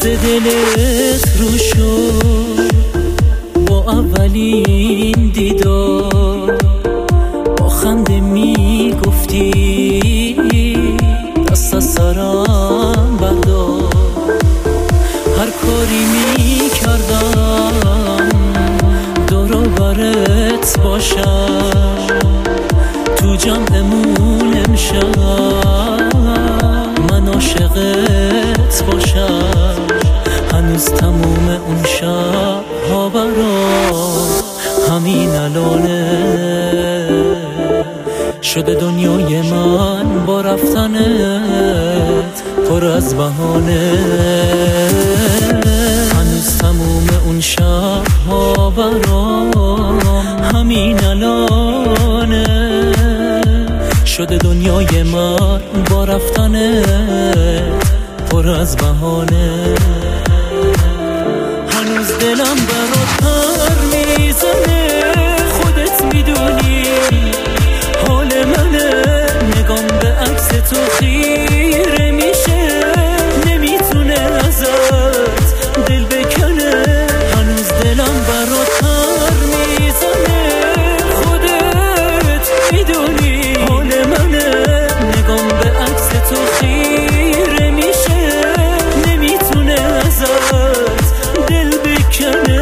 دلت رو شد با اولین دیدار، با خنده میگفتی دست از سرم بردار. هر کاری میکردم دور و برت باشم، تو جمعمون امشب من عاشقت باشم. هنوز تموم اون شب ها برام همین الانه شده دنیای من با رفتنت پر از بهانه. هنوز تموم اون شب ها برام همین الانه شده دنیای من با رفتنت پر از بهانه. هنوز دلم برات پر میزنه، خودت میدونی حال منه. نگام به عکس تو خیره میشه، نمیتونه ازت دل بکنه. هنوز دلم برات پر میزنه، خودت میدونی حال منه. نگام به عکس تو خیره میشه، نمیتونه ازت دل بکنه.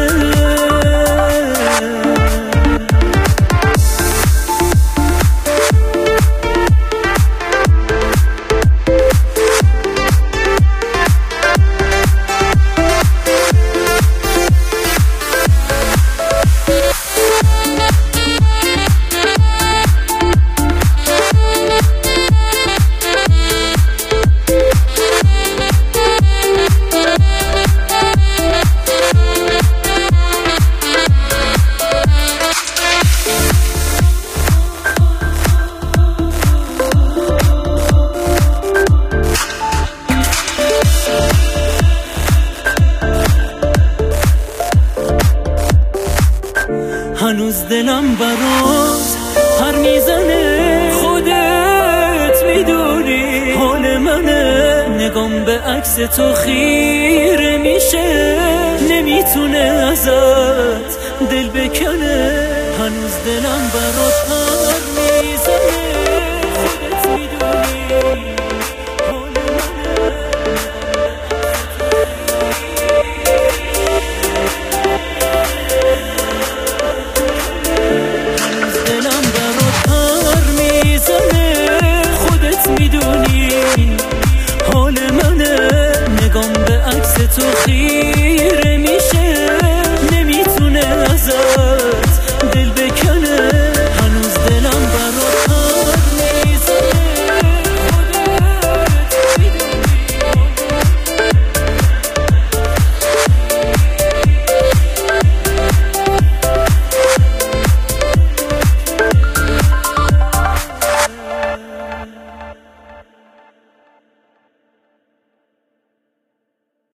هنوز دلم برات پر میزنه، خودت میدونی حال منه. نگام به عکس تو خیره میشه، نمیتونه ازت دل بکنه. هنوز دلم برات پر میزنه، خودت میدونی حال منه. میدونی حال منه. نگام به عکس تو خیلی